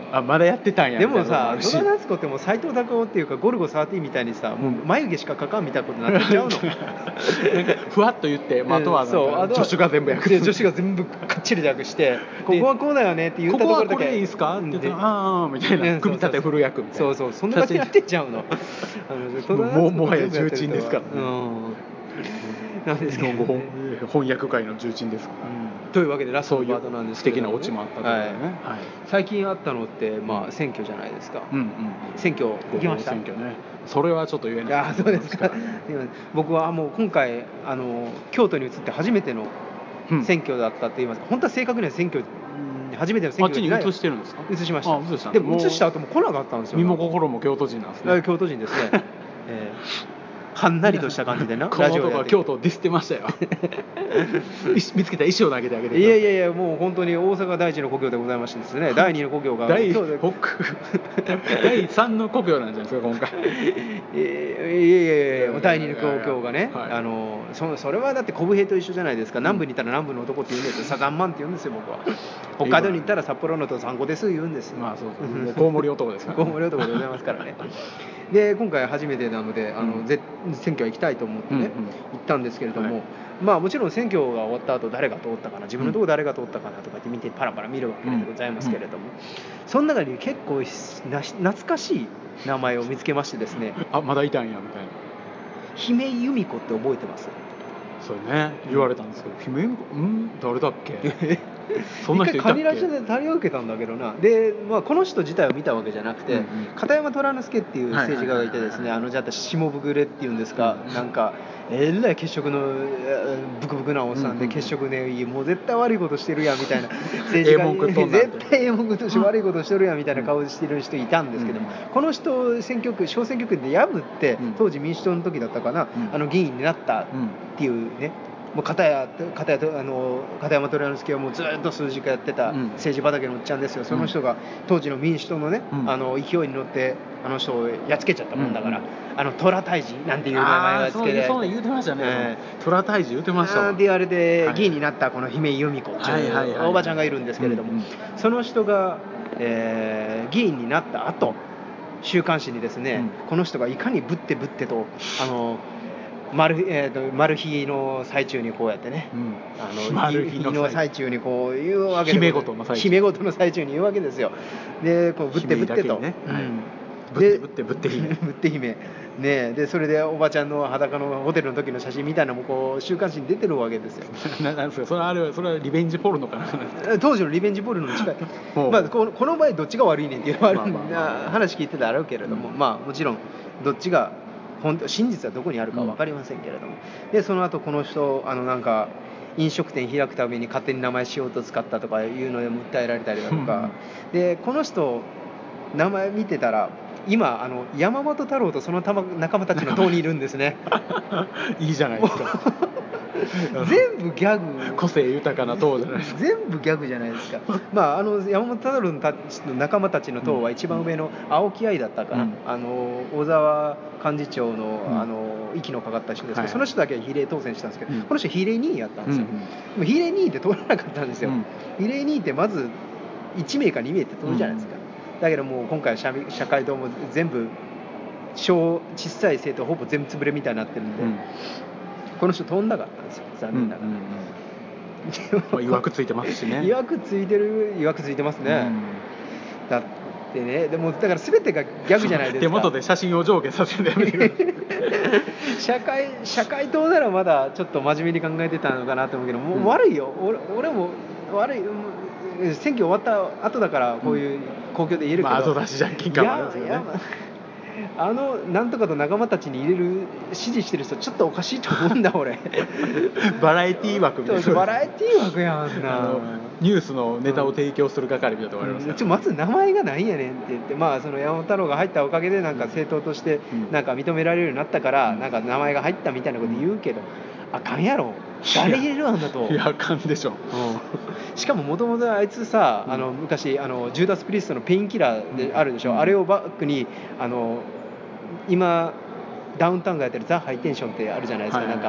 あまだやってたんやでもさ、 みたいな戸田夏子ってもう斎藤隆夫っていうかゴルゴじゅうさんみたいにさ、もう眉毛しか描かんみたいなことになっちゃうの。 なんかふわっと言って、まあ、あとはなんか助手が全部訳す。 助手が全部かっちり訳して、ここはこうだよねって言ったところだけ。 ここはこれいいですかって言ったら、ああみたいな、組み立てフル役みたいな。 そうそう、そんな感じになってっちゃうの。 もうもはや重鎮ですからね。 なんですけど、ね、 翻訳界の重鎮ですから、 うん、というわけでラストのパートなんですけど、ね、 素敵なオチもあったというね、はいはい、 最近あったのって、まあ、選挙じゃないですか、 うんうん、 選挙行きました？ 選挙ね、それはちょっと言えない。 いや、そうですか。僕はもう今回あの京都に移って初めての選挙だったと言いますか、うん、本当は正確には選挙初めての選挙じゃない。 あっちに移してるんですか？ 移しました。 あ、移した。 でも移した後も来なかったんですよ。 身も心も京都人なんですね。 京都人ですね。えーはんなりとした感じでな、 この男は京都をディスってましたよ。見つけた石を投げてあげて。 いやいやいや、もう本当に大阪第一の故郷でございましてですね、第二の故郷が第第三の故郷なんじゃないですか今回。 いやいやいやいや、第二の故郷がね、はい、あの そ, それはだってコブヘイと一緒じゃないですか。南部に行ったら南部の男って言うんですよ。サザンマンって言うんですよ僕は。北海道に行ったら札幌のと産後です言うんです。 まあそうそう、コウモリ男ですから、ね。 コウモリ男でございますからね。で今回初めてなのであの、うん、ぜ選挙は行きたいと思ってね、うんうん、行ったんですけれども、はい、まあもちろん選挙が終わった後誰が通ったかな、自分のところ誰が通ったかなとかって見てパラパラ見るわけでございますけれども、うんうん、その中に結構な懐かしい名前を見つけましてですねあ、まだいたんやみたいな。 姫井由美子って覚えてます？ それね、言われたんですけど、うん、姫井由美子、うん誰だっけそんな人いたっけ？一回カニラジで取り受けたんだけどな。で、まあ、この人自体を見たわけじゃなくて、うんうん、片山虎之助っていう政治家がいてですね、あのじゃあ下ぶくれっていうんですか、うん、なんかえらい血色のブクブクなおっさんで、血色ね、もう絶対悪いことしてるやんみたいな政治家に絶対ええもん食っとして悪いことしてるやんみたいな顔してる人いたんですけども、うん、この人選挙区小選挙区で破って、うん、当時民主党の時だったかな、うん、あの議員になったっていうね、もう片や片やあの片山虎之助はもうずっと数字化やってた政治畑のおっちゃんですよ。その人が当時の民主党のね、うん、あの勢いに乗ってあの人をやっつけちゃったもんだから、うん、あの虎退治なんていう名前がつけて、 そう言うてましたね、えー、虎退治言うてましたわ。 であれで議員になったこの姫井由美子っていうおばちゃんがいるんですけれども、その人が、えー、議員になった後週刊誌にですね、うん、この人がいかにぶってぶってとあのマル、えー、とマル秘の最中にこうやってね、うん、あのマル秘の最中にこう言うわけで、 姫事の最中姫事の最中に言うわけですよ。でこうぶってぶってと、ね、うんはい、 ぶってぶってぶって姫ぶって姫ね、でそれでおばちゃんの裸のホテルの時の写真みたいなのもこう週刊誌に出てるわけですよ。 なんですかそれはあれそれはリベンジポルノかな。 当時のリベンジポルノに近いまあ、このこの場合どっちが悪いねんっていうのはある、まあまあまあ、話聞いてたらあるけれども、うん、まあもちろんどっちが本当真実はどこにあるかは分かりませんけれども、うん、でその後この人あのなんか飲食店開くために勝手に名前しようと使ったとかいうのでも訴えられたりだとか、うん、でこの人名前見てたら今あの山本太郎とその仲間たちの党にいるんですね。 いいじゃないですか。 全部ギャグ、 個性豊かな党じゃないですか。 全部ギャグじゃないですか。まああの山本太郎の仲間たちの党は一番上の青木愛だったかな、うん、あの小沢幹事長の、うん、あの息のかかった人ですけど、はい、その人だけは比例当選したんですけど、うん、この人比例にいやったんですよ。うん、比例にいって通らなかったんですよ。うん、比例にいってまずいち名かに名って通るじゃないですか。だけどもう今回社会党も全部小小さい政党ほぼ全部潰れみたいになってるんで、うん、この人飛んだかったんですよ、残念ながら。うんうんうんまあ、いわくついてますしね。 いわくついてる、いわくついてますね。うん、だってね、でもだから全てがギャグじゃないですか。 手元で写真を上下させてみる。 社会社会党ならまだちょっと真面目に考えてたのかなと思うけど、もう悪いよ。俺, 俺も悪い。選挙終わった後だからこういう公共で言えるけど、 まあ、後出しじゃんけん感もあるんですよね。いやいや、 あのなんとかと仲間たちに入れる支持してる人ちょっとおかしいと思うんだ俺。 バラエティー枠みたいな。 バラエティー枠やんな。あのニュースのネタを提供する係みたいなとこありますから、ね。 ちょまず名前がないんやねんって言って、まあその山本太郎が入ったおかげでなんか政党としてなんか認められるようになったから、うん、なんか名前が入ったみたいなこと言うけど、うん、あかんやろ。誰入れるあんだと。 いやあかんでしょ。うんしかももともとあいつさ、あの昔あのジューダス・プリストのペインキラーであるでしょ、うん、あれをバックにあの今ダウンタウンがやってるザ・ハイテンションってあるじゃないですか、はいはいはい、なんか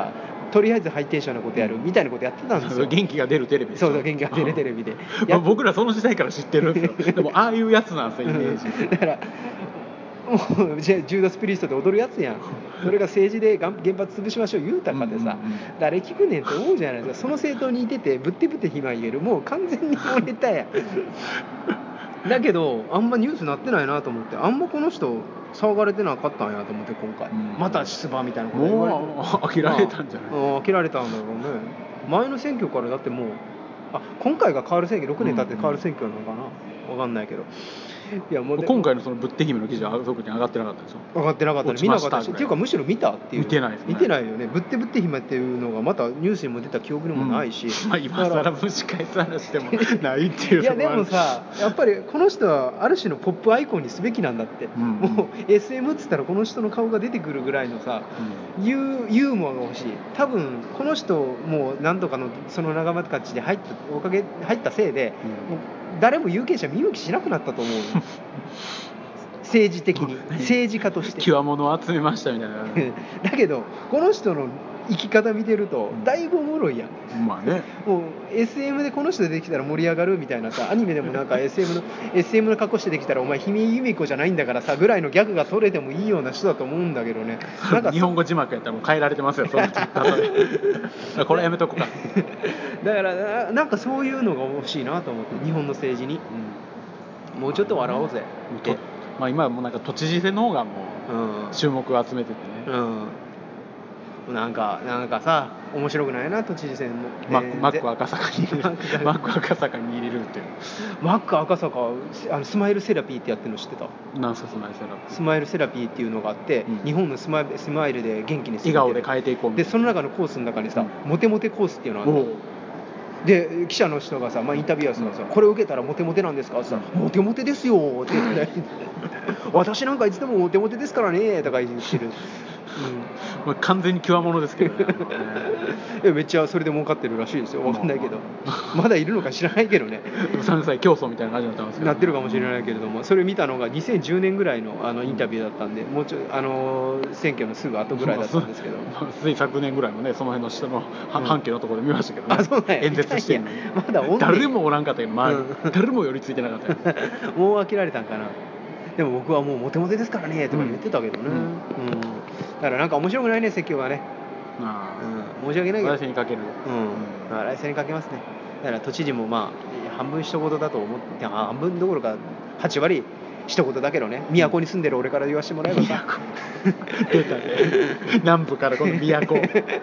とりあえずハイテンションなことやるみたいなことやってたんですよ。 元気が出るテレビでしょ。 そうそう、元気が出るテレビでまあ僕らその時代から知ってるんですよ。でもああいうやつなんですよ、イメージ。 だからもうジューダスプリストで踊るやつやん。それが政治で原発潰しましょう言うたかってさ、うんうんうん、誰聞くねんって思うじゃないですか。その政党にいててぶってぶって暇言える、もう完全にもうネタやだけどあんまニュースなってないなと思って、あんまこの人騒がれてなかったんやと思って、今回、うん、また出馬みたいなこと言われて、 もう飽きられたんじゃない、 まあ、飽きられたんだろうね。前の選挙からだってもう、あ、今回が変わる選挙、ろくねん経って変わる選挙なのかな、分かんないけど、いやもう今回のそのぶって姫の記事は特に上がってなかったでしょ。 上がってなかったね、見なかったし、っていうかむしろ見たっていう、 見てないですね、 見てないよね。ぶってぶって姫っていうのがまたニュースにも出た記憶にもないし、 うん、まあ今更蒸し返す話してもないっていういやでもさ、やっぱりこの人はある種のポップアイコンにすべきなんだって、うん、もう エスエム っつったらこの人の顔が出てくるぐらいのさ、うん、ユー、ユーモアが欲しい。多分この人もう何とかのその仲間たちで入ったおかげ入ったせいで、うん、もう誰も有権者見向きしなくなったと思う政治的に、政治家として極物を集めましたみたいなだけどこの人の生き方見てるとだいぶおもろいやん。 まあね、 もう エスエム でこの人できたら盛り上がるみたいなさ、アニメでもなんか エスエム のエスエム の格好してできたらお前姫由美子じゃないんだからさぐらいのギャグが取れてもいいような人だと思うんだけどね。 なんか日本語字幕やったらもう変えられてますよ、そのツイッターでこれやめとこうかだからなんかそういうのが欲しいなと思って、日本の政治に、うん、もうちょっと笑おうぜって、 まあ、今はもうなんか都知事選の方がもう注目を集めててね、うんうん、なんかなんかさ面白くないな都知事選も。 マック、マック赤坂に入れるマック赤坂に入れるっていう。 マック赤坂あのスマイルセラピーってやってるの知ってた？ なんすかスマイルセラピー？スマイルセラピーっていうのがあって、うん、日本のスマイル、スマイルで元気にする笑顔で変えていこうみたいな。 でその中のコースの中にさ、うん、モテモテコースっていうのがあるの。で記者の人がさ、まあ、インタビュアーがさ、うん、これを受けたらモテモテなんですかって言ったら、モテモテですよって言って私なんかいつでもモテモテですからねとか言ってる、 うん、完全に極物ですけどねいやめっちゃそれで儲かってるらしいですよ。分かんないけどまだいるのか知らないけどねさんさい競争みたいな感じになってますけど、ね、 なってるかもしれないけれども、それ見たのがにせんじゅうねんぐらい の, あのインタビューだったんで、もうちょあの選挙のすぐ後ぐらいだったんですけど、 つい昨年ぐらいもねその辺の下の半径のところで見ましたけどね、 うん、あそうなんや、 演説してるのにまだ誰もおらんかったけど周り、うん、誰も寄りついてなかったよもう飽きられたんかな。でも僕はもうモテモテですからねとか言ってたけどね、うんうん、だからなんか面白くないね説教がね。あ、うん、申し訳ないけど来世にかける、 うん、来世にかけますね。だから都知事もまあ半分一言だと思って、半分どころかはち割一言だけどね、都に住んでる俺から言わせてもらえばさ出たね南部からこの都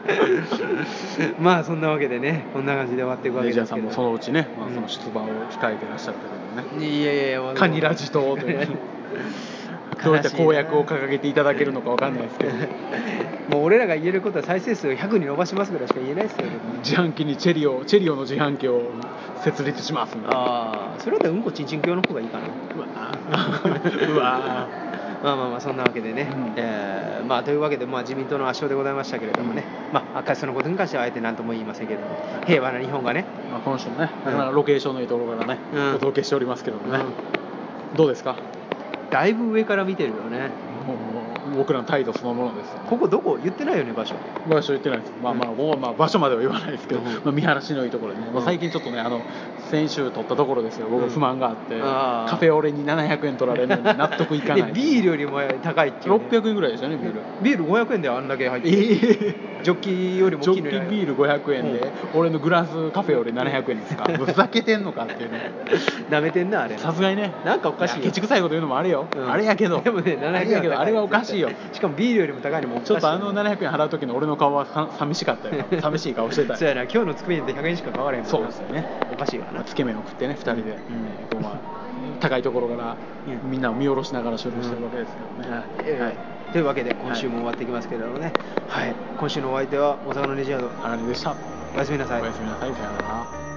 まあそんなわけでね、こんな感じで終わっていくわけですけど、 レジャーさんもそのうちね、まあ、その出馬を控えてらっしゃるけどね、 いやいやいや、 カニラジ党というどういった公約を掲げていただけるのか分かんないですけどもう俺らが言えることは再生数をひゃくに伸ばしますぐらいしか言えないですよね。 自販機にチェリオチェリオの自販機を設立しますみたいな。 ああ、それだったらうんこちんちん教の方がいいかな。うわうわまあまあまあそんなわけでね、うん、えー、まあというわけで、まあ、自民党の圧勝でございましたけれどもね、うん、まあそのことに関してはあえて何とも言いませんけれども、平和な日本がね、 まあ、この人もね、なかなかロケーションのいいところからね、うん、お届けしておりますけどもね、うん、どうですか？ だいぶ上から見てるよね。 もう僕らの態度そのものですよね。 ここどこ言ってないよね、場所。 場所言ってないです。まあまあ、うん、まあ場所までは言わないですけど、うん、まあ、見晴らしのいいところでね、うん、まあ、最近ちょっとね、あの先週取ったところですよ、僕不満があって、うん、カフェオレにななひゃくえん取られるのに納得いかないビールよりも高いっていう、ね、 ろっぴゃくえんぐらいでしたね、ビールビールごひゃくえんであんだけ入ってる、えー、ジョッキよりも大きいのにジョッキビールごひゃくえんで、うん、俺のグラスカフェオレななひゃくえんですかふざけてんのかっていうねなめてんな、あれさすがにね、 なんかおかしいよ、 ケチくさいこと言うのもあれよ、うん、あれやけどでもね、ななひゃくえんあれやけどあれはおかしいよしかもビールよりも高いのもおかしい、 ちょっとあのななひゃくえん払う時の俺の顔はさ寂しかったよ寂しい顔してたよそうやな、今日のつくめんでひゃくえんしか買われへんもんな。 そうですよね、 おかしいわな。 つけ麺を食ってねふたりで、うん、うん、まあ、高いところから、うん、みんなを見下ろしながら収録してるわけですけどね、 うん、はい、というわけで今週も終わっていきますけれどもね、はい、はい、今週のお相手は大阪のレジャードあられでした。 おやすみなさい。 おやすみなさい。さよなら。